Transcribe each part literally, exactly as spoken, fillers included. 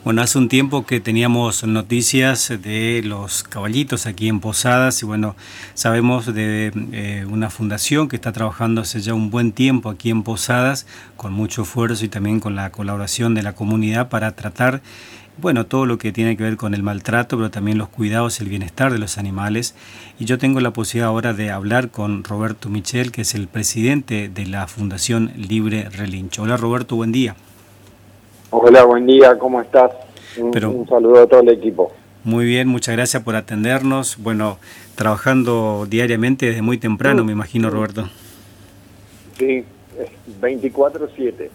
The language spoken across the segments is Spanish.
Bueno, hace un tiempo que teníamos noticias de los caballitos aquí en Posadas y bueno, sabemos de eh, una fundación que está trabajando hace ya un buen tiempo aquí en Posadas con mucho esfuerzo y también con la colaboración de la comunidad para tratar, bueno, todo lo que tiene que ver con el maltrato, pero también los cuidados y el bienestar de los animales. Y yo tengo la posibilidad ahora de hablar con Roberto Michel, que es el presidente de la Fundación Libre Relincho. Hola Roberto, buen día. Hola, buen día, ¿cómo estás? Un, Pero, un saludo a todo el equipo. Muy bien, muchas gracias por atendernos. Bueno, trabajando diariamente desde muy temprano, me imagino, Roberto. Sí, veinticuatro siete.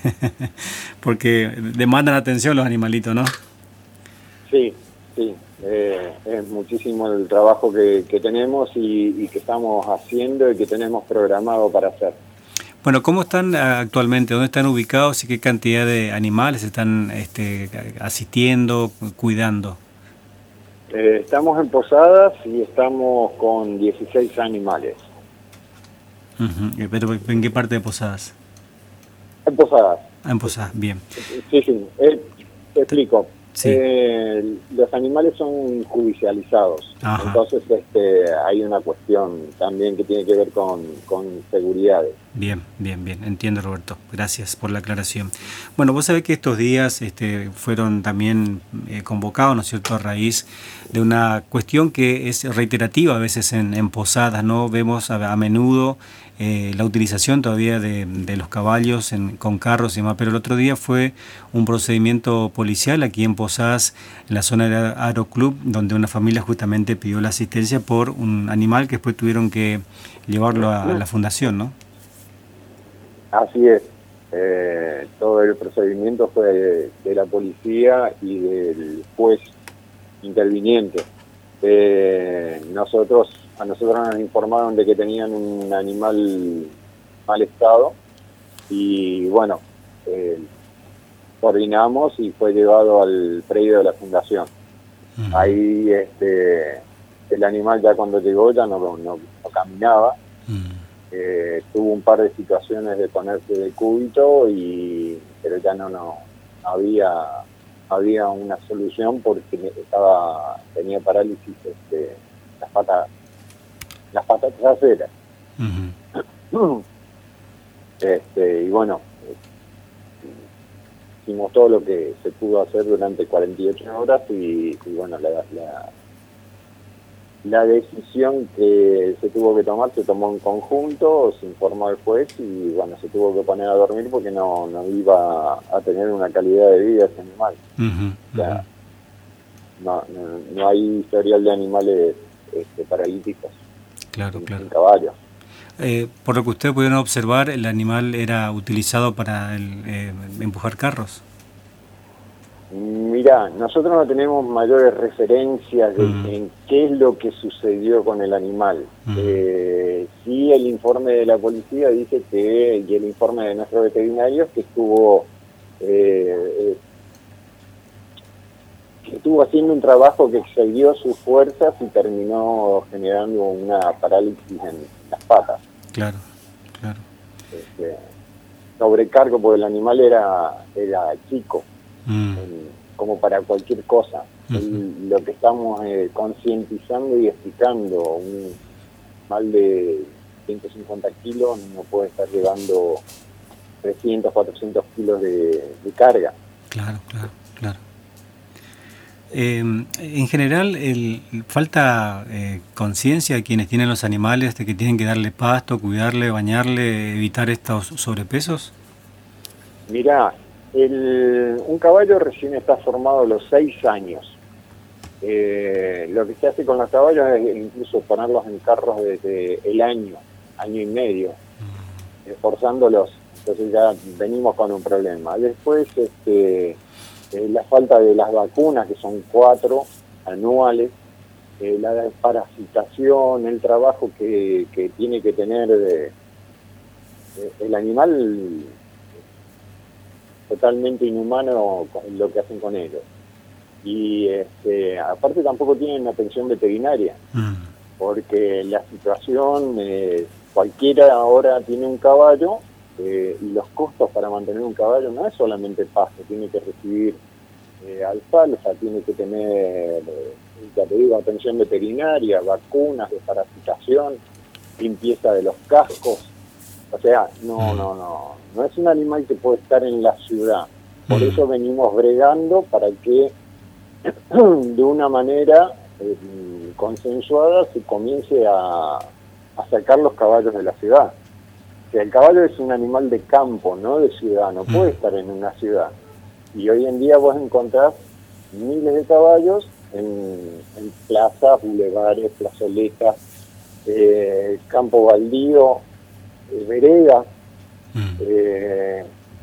Porque demandan atención los animalitos, ¿no? Sí, sí. Eh, es muchísimo el trabajo que, que tenemos y, y que estamos haciendo y que tenemos programado para hacer. Bueno, ¿cómo están actualmente? ¿Dónde están ubicados y qué cantidad de animales están este, asistiendo, cuidando? Eh, estamos en Posadas y estamos con dieciséis animales. Uh-huh. ¿Pero en qué parte de Posadas? En Posadas. Ah, en Posadas, bien. Sí, sí. Eh, te explico. Sí. Eh, los animales son judicializados. Ajá. Entonces este, hay una cuestión también que tiene que ver con, con seguridad. Bien, bien, bien, entiendo, Roberto, gracias por la aclaración. Bueno, vos sabés que estos días este, fueron también eh, convocados, ¿no es cierto?, a raíz de una cuestión que es reiterativa a veces en, en Posadas, ¿no? Vemos a, a menudo eh, la utilización todavía de, de los caballos en, con carros y demás, pero el otro día fue un procedimiento policial aquí en Posadas, en la zona del Aeroclub, donde una familia justamente pidió la asistencia por un animal que después tuvieron que llevarlo a, a la fundación, ¿no? Así es, eh, todo el procedimiento fue de, de la policía y del juez interviniente. Eh, nosotros, a nosotros nos informaron de que tenían un animal mal estado y bueno, eh, coordinamos y fue llevado al predio de la fundación. Uh-huh. Ahí este, el animal ya cuando llegó ya no, no, no caminaba. Uh-huh. Eh, tuvo un par de situaciones de ponerse de cúbito y pero ya no no había había una solución porque estaba tenía parálisis este, las patas las patas traseras. Uh-huh. este y bueno, hicimos todo lo que se pudo hacer durante cuarenta y ocho horas y, y bueno la, la La decisión que se tuvo que tomar se tomó en conjunto, se informó al juez y bueno, se tuvo que poner a dormir porque no, no iba a tener una calidad de vida ese animal. Uh-huh, o sea, uh-huh. no, no, no hay historial de animales este, paralíticos. Claro, en, claro. En caballos. Eh, por lo que ustedes pudieron observar, ¿el animal era utilizado para el, eh, empujar carros? Mira, nosotros no tenemos mayores referencias de mm. en qué es lo que sucedió con el animal. Mm. Eh, sí, el informe de la policía dice que, y el informe de nuestros veterinarios, que estuvo, eh, que estuvo haciendo un trabajo que excedió sus fuerzas y terminó generando una parálisis en las patas. Claro, claro. Este, sobrecargo, porque el animal era, era chico. Mm. Como para cualquier cosa. Uh-huh. Y lo que estamos eh, concientizando y explicando, un mal de ciento cincuenta kilos no puede estar llevando trescientos, cuatrocientos kilos de, de carga. Claro, claro, claro. Eh, en general, el, falta eh, conciencia de quienes tienen los animales de que tienen que darle pasto, cuidarle, bañarle, evitar estos sobrepesos. Mirá, El, un caballo recién está formado a los seis años. Eh, lo que se hace con los caballos es incluso ponerlos en carros desde el año, año y medio, esforzándolos. Entonces ya venimos con un problema. Después, este, eh, la falta de las vacunas, que son cuatro anuales, eh, la desparasitación, el trabajo que, que tiene que tener de, de, el animal. Totalmente inhumano lo que hacen con ellos. Y este, aparte tampoco tienen atención veterinaria, mm. porque la situación, eh, cualquiera ahora tiene un caballo, eh, y los costos para mantener un caballo no es solamente pasto, tiene que recibir eh, alfalfa, tiene que tener, eh, ya te digo, atención veterinaria, vacunas, desparasitación, limpieza de los cascos. O sea, no, no, no, no es un animal que puede estar en la ciudad. Por eso venimos bregando para que de una manera eh, consensuada se comience a, a sacar los caballos de la ciudad. O sea, el caballo es un animal de campo, no de ciudad, no puede estar en una ciudad. Y hoy en día vos encontrás miles de caballos en, en plazas, bulevares, plazoletas, eh, campo baldío, eh, veredas. Eh,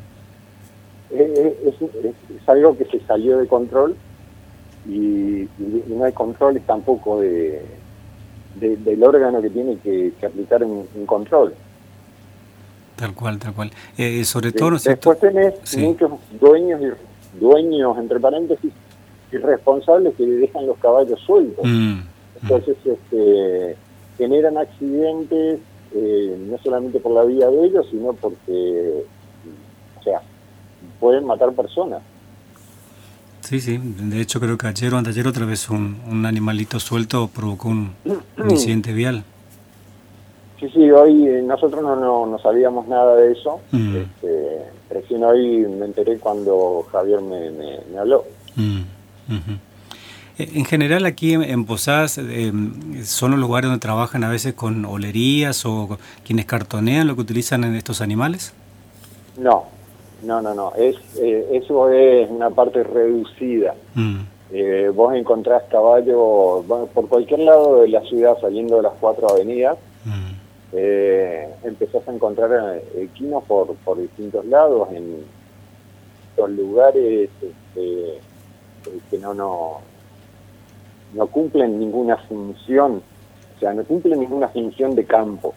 es, es, es algo que se salió de control y, y no hay controles tampoco de, de, del órgano que tiene que, que aplicar un, un control. Tal cual, tal cual. Eh, sobre Sí. todo, ¿no es cierto? Después tenés sí. muchos dueños, y dueños, entre paréntesis, irresponsables que le dejan los caballos sueltos. Mm. Entonces, este, generan accidentes, eh, no solamente por la vida de ellos, sino porque, o sea, pueden matar personas. Sí, sí. De hecho, creo que ayer o anteayer otra vez un, un animalito suelto provocó un, un incidente vial. Sí, sí, hoy eh, nosotros no, no, no sabíamos nada de eso. Mm. Este, recién hoy me enteré cuando Javier me, me, me habló. Mm. Uh-huh. En general aquí en, en Posadas eh, son los lugares donde trabajan a veces con olerías o quienes cartonean lo que utilizan en estos animales. No, no, no, no. Es, eh, eso es una parte reducida. Mm. Eh, vos encontrás caballos bueno, por cualquier lado de la ciudad saliendo de las cuatro avenidas. Mm. Eh, empezás a encontrar equinos por, por distintos lados, en los lugares este, que no, no, no cumplen ninguna función, o sea, no cumplen ninguna función de campo.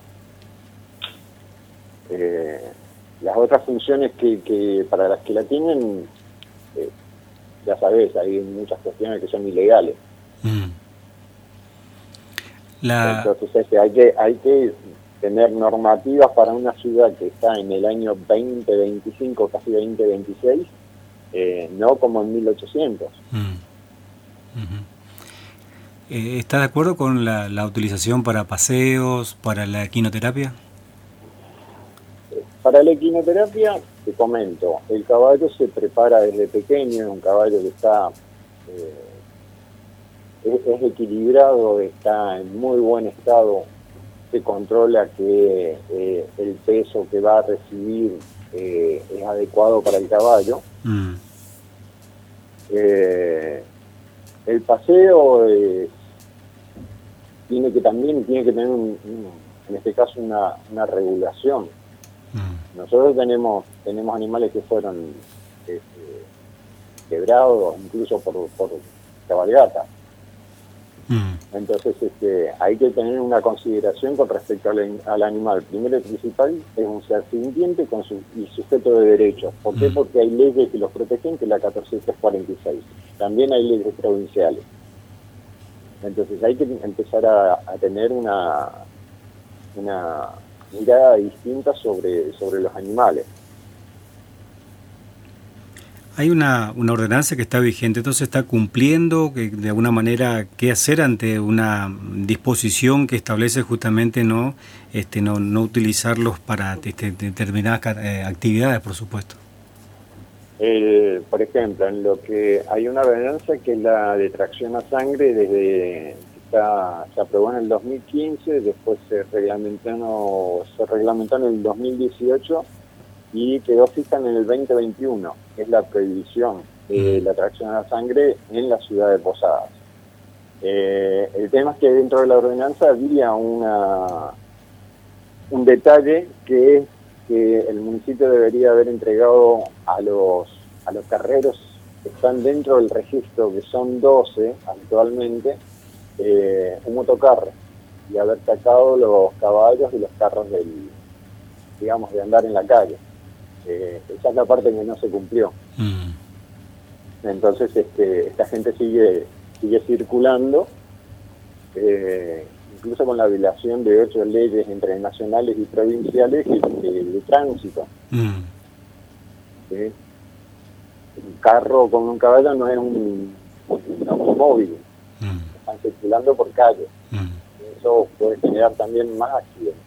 Eh, las otras funciones que, que para las que la tienen, eh, ya sabes, hay muchas cuestiones que son ilegales. Mm. La... Entonces este, hay que hay que tener normativas para una ciudad que está en el año veinte veinticinco, casi veinte veintiséis, eh, no como en mil ochocientos. Mm. Uh-huh. eh, ¿Está de acuerdo con la, la utilización para paseos, para la equinoterapia? Para la equinoterapia, te comento, el caballo se prepara desde pequeño, es un caballo que está... Eh, es, es equilibrado, está en muy buen estado, se controla que eh, el peso que va a recibir eh, es adecuado para el caballo. Mm. Eh, el paseo eh, tiene que también tiene que tener un, un, en este caso una, una regulación. Mm. Nosotros tenemos tenemos animales que fueron este, quebrados incluso por, por cabalgata. Mm. Entonces este, hay que tener una consideración con respecto al, al animal. Primero y principal es un ser sintiente con su, y sujeto de derechos. ¿Por qué? Mm. Porque hay leyes que los protegen, que es la catorce mil trescientos cuarenta y seis. También hay leyes provinciales. Entonces hay que empezar a, a tener una, una mirada distinta sobre, sobre los animales. Hay una, una ordenanza que está vigente, entonces está cumpliendo, que de alguna manera, qué hacer ante una disposición que establece justamente no este no, no utilizarlos para este, determinadas eh, actividades, por supuesto. Eh, por ejemplo, en lo que hay una ordenanza que es la de tracción a sangre, desde está, se aprobó en el dos mil quince, después se reglamentó, se reglamentó en el dos mil dieciocho y quedó fija en el veinte veintiuno, que es la prohibición de la tracción a sangre en la ciudad de Posadas. Eh, el tema es que dentro de la ordenanza había una un detalle que es que el municipio debería haber entregado a los a los carreros que están dentro del registro, que son doce actualmente, eh, un motocarro, y haber sacado los caballos y los carros del, digamos, de andar en la calle. Eh, esa es la parte que no se cumplió. Mm. Entonces este, esta gente sigue sigue circulando, eh, incluso con la violación de ocho leyes entre nacionales y provinciales de, de, de tránsito. Mm. ¿Sí? un carro con un caballo no es un, un automóvil, mm. están circulando por calles. Mm. Eso puede generar también más accidentes.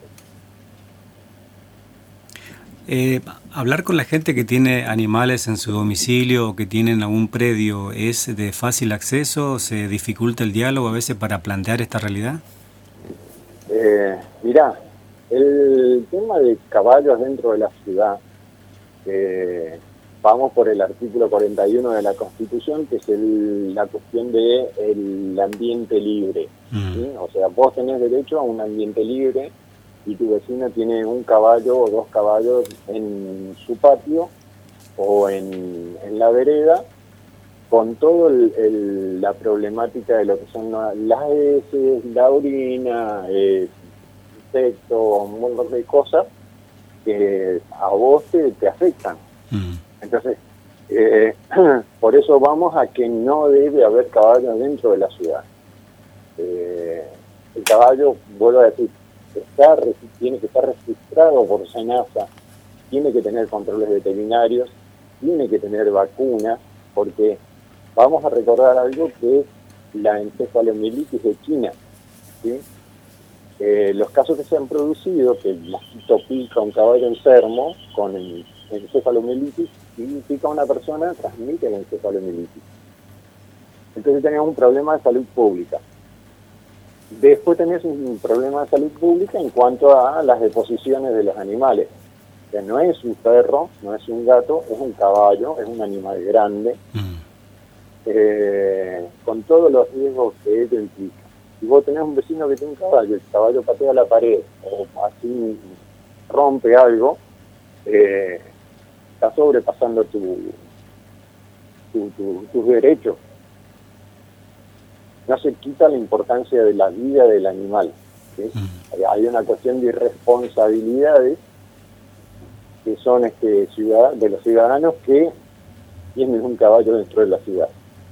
Eh, hablar con la gente que tiene animales en su domicilio o que tienen algún predio, ¿es de fácil acceso? ¿Se dificulta el diálogo a veces para plantear esta realidad? Eh, mirá, el tema de caballos dentro de la ciudad, eh, vamos por el artículo cuarenta y uno de la Constitución, que es el, la cuestión de el ambiente libre. Mm. ¿Sí? O sea, vos tenés derecho a un ambiente libre y tu vecino tiene un caballo o dos caballos en su patio o en, en la vereda, con todo el, el, la problemática de lo que son las heces, la orina, eh, insectos, un montón de cosas que a vos te, te afectan. Mm. Entonces, eh, por eso vamos a que no debe haber caballos dentro de la ciudad. Eh, el caballo, vuelvo a decir, está, tiene que estar registrado por SENASA, tiene que tener controles veterinarios, tiene que tener vacunas, porque vamos a recordar algo que es la encefalomielitis equina, ¿sí? Eh, los casos que se han producido, que el mosquito pica a un caballo enfermo con el encefalomielitis, y pica a una persona, transmite la encefalomielitis. Entonces tenemos un problema de salud pública. Después tenés un problema de salud pública en cuanto a las deposiciones de los animales. Que no es un perro, no es un gato, es un caballo, es un animal grande, mm. eh, con todos los riesgos que ello implica. Si vos tenés un vecino que tiene un caballo, el caballo patea la pared, o así rompe algo, eh, está sobrepasando tu, tu, tu, tus derechos. No se quita la importancia de la vida del animal, ¿sí? Mm. Hay una cuestión de irresponsabilidades que son este ciudad, de los ciudadanos que tienen un caballo dentro de la ciudad.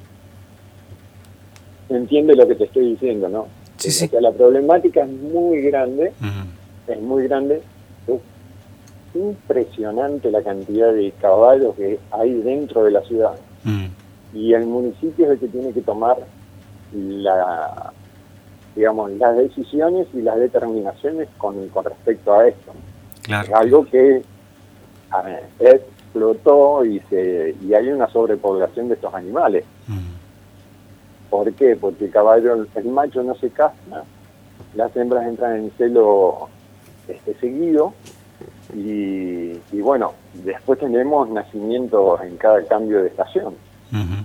¿Se entiende lo que te estoy diciendo, no? Sí, sí. O sea, la problemática es muy grande, mm. es muy grande, es impresionante la cantidad de caballos que hay dentro de la ciudad. Mm. Y el municipio es el que tiene que tomar la, digamos, las decisiones y las determinaciones con, con respecto a esto. Claro. Es algo que a ver, explotó y se y hay una sobrepoblación de estos animales. Mm. ¿Por qué? Porque el caballo, el macho no se casa, las hembras entran en celo este, seguido y, y bueno, después tenemos nacimientos en cada cambio de estación. Uh-huh.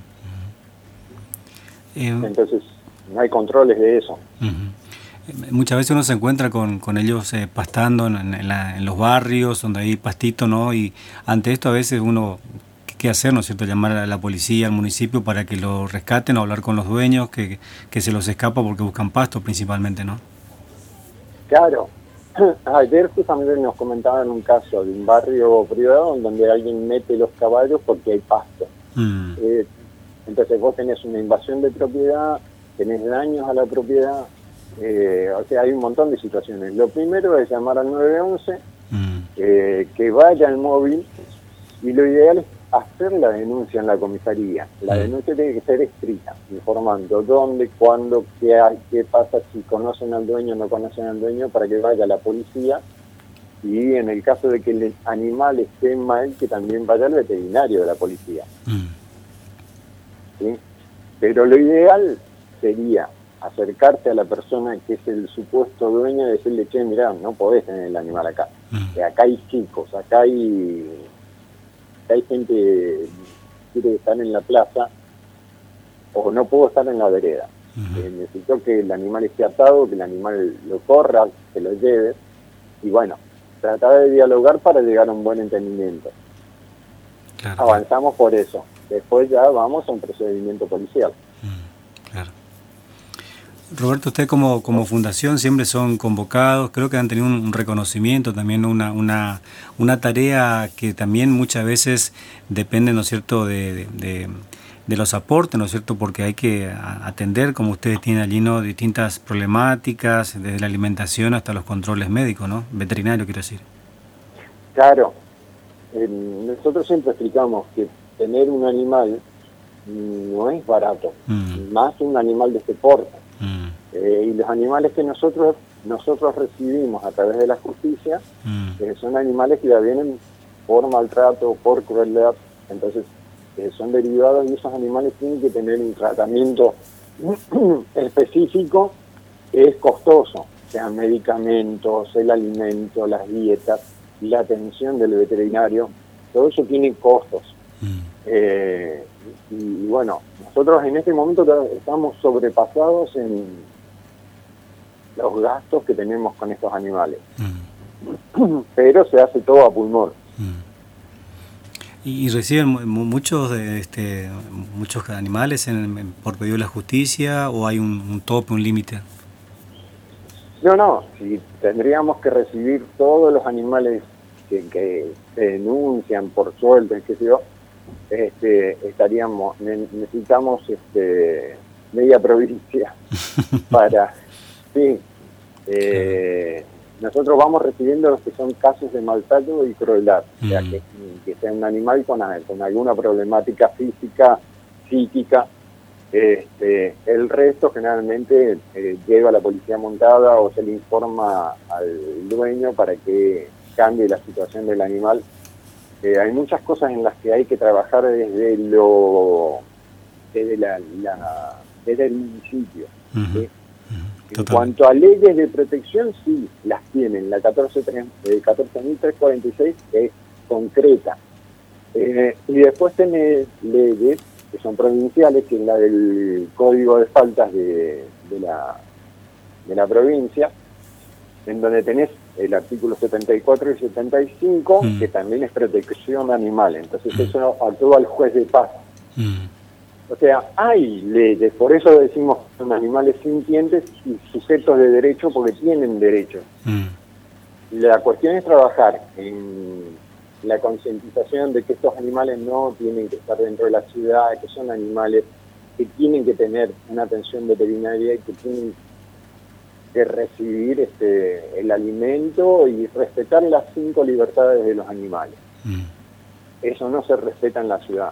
Uh-huh. Entonces no hay controles de eso. Uh-huh. Muchas veces uno se encuentra con, con ellos eh, pastando en, en, la, en los barrios donde hay pastito, ¿no? Y ante esto a veces uno, ¿qué hacer, no es cierto? Llamar a la policía, al municipio para que lo rescaten o hablar con los dueños que, que se los escapa porque buscan pasto principalmente, ¿no? Claro. Ayer justamente nos comentaban un caso de un barrio privado donde alguien mete los caballos porque hay pasto. Mm. Eh, entonces vos tenés una invasión de propiedad, tenés daños a la propiedad, eh, o sea, hay un montón de situaciones. Lo primero es llamar al nueve once, mm. eh, que vaya al móvil, y lo ideal es hacer la denuncia en la comisaría. La mm. denuncia tiene que ser escrita, informando dónde, cuándo, qué hay, qué pasa, si conocen al dueño o no conocen al dueño, para que vaya la policía, y en el caso de que el animal esté mal, que también vaya el veterinario de la policía. Mm. ¿Sí? Pero lo ideal sería acercarte a la persona que es el supuesto dueño y decirle, che, mirá, no podés tener el animal acá. Mm. Acá hay chicos, acá hay, acá hay gente que quiere estar en la plaza, o no puedo estar en la vereda. Mm. Eh, necesito que el animal esté atado, que el animal lo corra, que lo lleve, y bueno, tratar de dialogar para llegar a un buen entendimiento. Claro. Avanzamos por eso. Después ya vamos a un procedimiento policial. Mm, claro. Roberto, usted como, como fundación siempre son convocados, creo que han tenido un reconocimiento, también una, una, una tarea que también muchas veces depende, ¿no es cierto?, de, de, de, de los aportes, ¿no es cierto?, porque hay que atender, como ustedes tienen allí, ¿no?, distintas problemáticas, desde la alimentación hasta los controles médicos, ¿no?, veterinario, quiero decir. Claro. Eh, nosotros siempre explicamos que tener un animal no es barato, mm. más un animal de este porte. Mm. Eh, y los animales que nosotros nosotros recibimos a través de la justicia Mm. eh, son animales que ya vienen por maltrato, por crueldad, entonces eh, son derivados, y esos animales tienen que tener un tratamiento específico, que es costoso, sean medicamentos, el alimento, las dietas, la atención del veterinario, todo eso tiene costos. Mm. Eh, y, y bueno, nosotros en este momento estamos sobrepasados en los gastos que tenemos con estos animales. Mm. Pero se hace todo a pulmón. Mm. ¿Y, y reciben mu- muchos de este muchos animales en, en- por pedido de la justicia, o hay un, un tope, un límite? No, no, si tendríamos que recibir todos los animales que, que se denuncian por sueldo, qué sé yo, este, estaríamos, ne- necesitamos este, media provincia para, sí, eh, nosotros vamos recibiendo los que son casos de maltrato y crueldad, o sea, Mm. que, que sea un animal con, con alguna problemática física, psíquica. Este, el resto generalmente eh, llega a la policía montada o se le informa al dueño para que cambie la situación del animal. Eh, hay muchas cosas en las que hay que trabajar desde lo desde la, la desde el municipio. Ujú, ¿sí? ujú, En totalmente. cuanto a leyes de protección, sí, las tienen. La catorce mil trescientos cuarenta y seis es concreta. Eh, y después tenés leyes que son provinciales, que es la del Código de Faltas de, de, la, de la provincia, en donde tenés el artículo setenta y cuatro y setenta y cinco, Mm. que también es protección animal. Entonces eso actúa al juez de paz. Mm. O sea, hay leyes, por eso decimos que son animales sintientes y sujetos de derecho, porque tienen derechos. Mm. La cuestión es trabajar en la concientización de que estos animales no tienen que estar dentro de la ciudad, que son animales que tienen que tener una atención veterinaria y que tienen que recibir este, el alimento y respetar las cinco libertades de los animales. Mm. Eso no se respeta en la ciudad.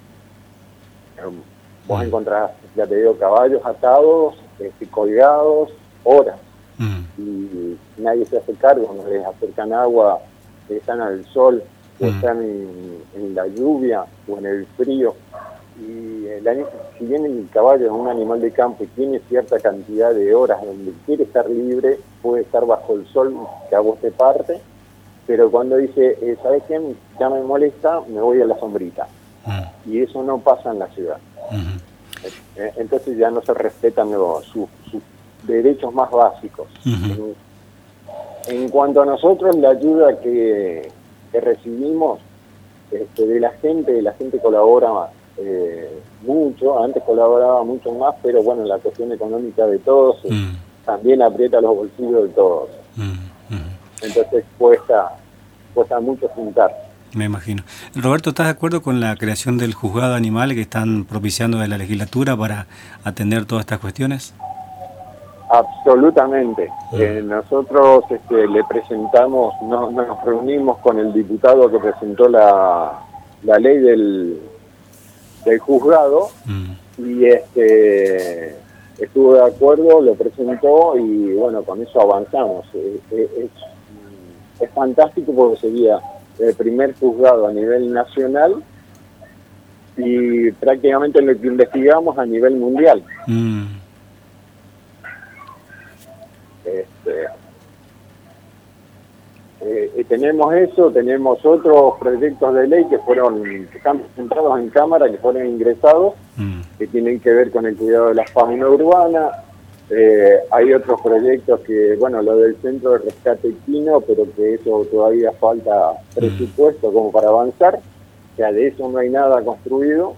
Vos Mm. encontrás, ya te digo, caballos atados, este, colgados, horas, Mm. y nadie se hace cargo, no les acercan agua, están al sol, o Mm. están en, en la lluvia o en el frío. Y el, ani- si bien el caballo es un animal de campo y tiene cierta cantidad de horas donde quiere estar libre, puede estar bajo el sol, que a vos te parte, pero cuando dice, eh, ¿sabes qué? Ya me molesta, me voy a la sombrita. Mm. Y eso no pasa en la ciudad. Ujú. Eh, Entonces ya no se respetan los, sus, sus derechos más básicos. Ujú. En, en cuanto a nosotros, la ayuda que, que recibimos este, de la gente, la gente colabora eh, mucho, antes colaboraba mucho más, pero bueno, la cuestión económica de todos eh, Mm. también aprieta los bolsillos de todos. Mm. Mm. Entonces cuesta, cuesta mucho juntar. Me imagino. Roberto, ¿estás de acuerdo con la creación del juzgado de animales que están propiciando de la legislatura para atender todas estas cuestiones? Absolutamente. Eh, nosotros este, le presentamos, no, nos reunimos con el diputado que presentó la, la ley del, del juzgado Mm. y este estuvo de acuerdo, lo presentó y bueno, con eso avanzamos. Eh, eh, es, es fantástico porque sería el primer juzgado a nivel nacional y prácticamente lo que investigamos a nivel mundial. Mm. Este, eh, tenemos eso, tenemos otros proyectos de ley que fueron, que están presentados en Cámara, que fueron ingresados, Mm. que tienen que ver con el cuidado de la fauna urbana. Eh, hay otros proyectos que, bueno, lo del centro de rescate equino, pero que eso todavía falta presupuesto como para avanzar. O sea, de eso no hay nada construido.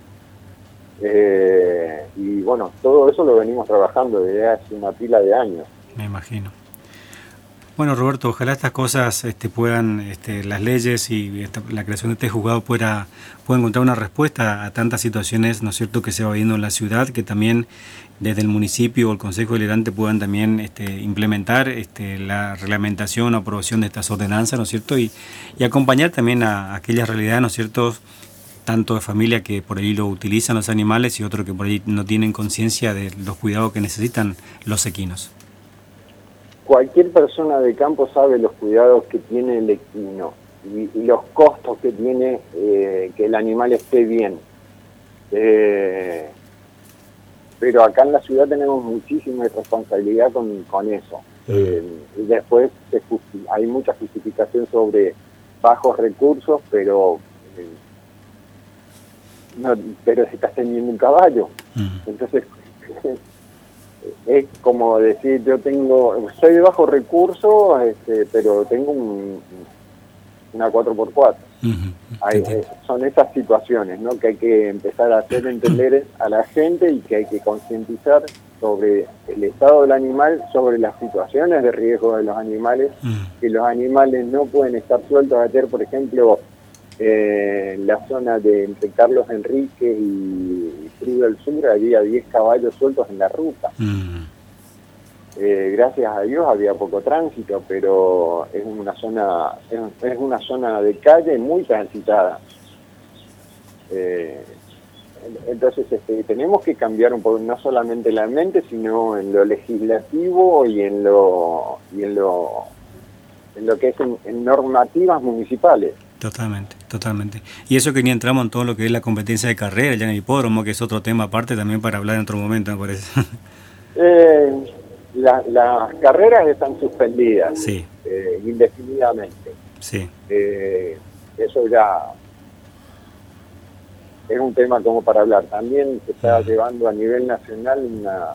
Eh, y bueno, todo eso lo venimos trabajando desde hace una pila de años. Me imagino. Bueno, Roberto, ojalá estas cosas este, puedan, este, las leyes y esta, la creación de este juzgado pueda, pueda encontrar una respuesta a tantas situaciones, ¿no es cierto?, que se va viendo en la ciudad, que también desde el municipio o el Consejo Deliberante puedan también este, implementar este, la reglamentación o aprobación de estas ordenanzas, ¿no es cierto?, y, y acompañar también a, a aquellas realidades, ¿no es cierto?, tanto de familia que por ahí lo utilizan los animales y otros que por ahí no tienen conciencia de los cuidados que necesitan los equinos. Cualquier persona de campo sabe los cuidados que tiene el equino y, y los costos que tiene eh, que el animal esté bien. Eh, pero acá en la ciudad tenemos muchísima responsabilidad con, con eso. Eh, y después se justi- hay mucha justificación sobre bajos recursos, pero eh, no, pero si estás teniendo un caballo, uh-huh. Entonces es como decir, yo tengo, soy de bajo recurso, este, pero tengo un, una cuatro por cuatro. Uh-huh. Hay, son esas situaciones, ¿no?, que hay que empezar a hacer entender a la gente y que hay que concientizar sobre el estado del animal, sobre las situaciones de riesgo de los animales, uh-huh. Que los animales no pueden estar sueltos. Ayer, por ejemplo, eh, en la zona de entre Carlos Enríquez y Cruz del Sur había diez caballos sueltos en la ruta. Uh-huh. Eh, gracias a Dios había poco tránsito, pero es una zona es, es una zona de calle muy transitada. Eh, entonces este, tenemos que cambiar un poco, no solamente la mente, sino en lo legislativo y en lo y en lo en lo que es en, en normativas municipales. Totalmente, totalmente. Y eso que ni entramos en todo lo que es la competencia de carrera ya en el hipódromo, que es otro tema aparte también para hablar en otro momento, me parece. Eh, La, las carreras están suspendidas, sí. eh, indefinidamente. Sí. Eh, eso ya es un tema como para hablar. También se está uh-huh. llevando a nivel nacional una,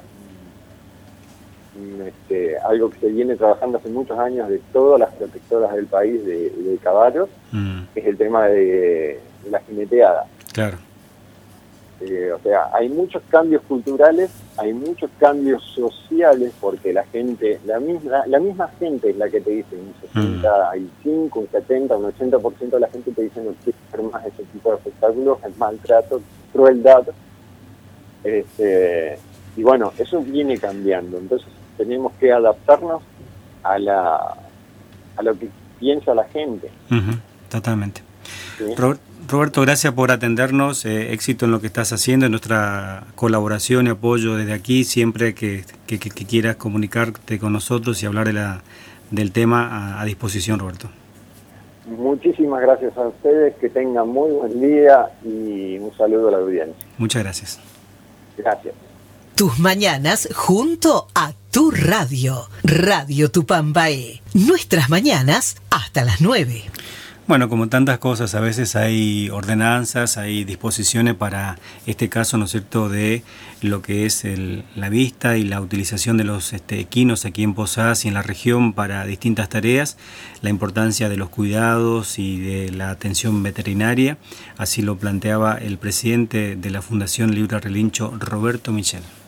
un, este, algo que se viene trabajando hace muchos años de todas las protectoras del país de, de caballos, uh-huh. que es el tema de, de la jineteada. Claro. Eh, o sea, hay muchos cambios culturales, hay muchos cambios sociales, porque la gente, la misma la misma gente es la que te dice, un sesenta y cinco, un setenta, un ochenta por ciento de la gente te dice no quiero hacer más ese tipo de espectáculos, es maltrato, crueldad. Este, y bueno, eso viene cambiando, entonces tenemos que adaptarnos a la a lo que piensa la gente. Uh-huh. Totalmente. ¿Sí? Robert, Roberto, gracias por atendernos, eh, éxito en lo que estás haciendo, en nuestra colaboración y apoyo desde aquí, siempre que, que, que quieras comunicarte con nosotros y hablar de la, del tema, a, a disposición, Roberto. Muchísimas gracias a ustedes, que tengan muy buen día y un saludo a la audiencia. Muchas gracias. Gracias. Tus mañanas junto a tu radio, Radio Tupambaé. Nuestras mañanas hasta las nueve. Bueno, como tantas cosas, a veces hay ordenanzas, hay disposiciones para este caso, ¿no es cierto?, de lo que es el, la vista y la utilización de los este, equinos aquí en Posadas y en la región para distintas tareas, la importancia de los cuidados y de la atención veterinaria, así lo planteaba el presidente de la Fundación Libre Relincho, Roberto Michel.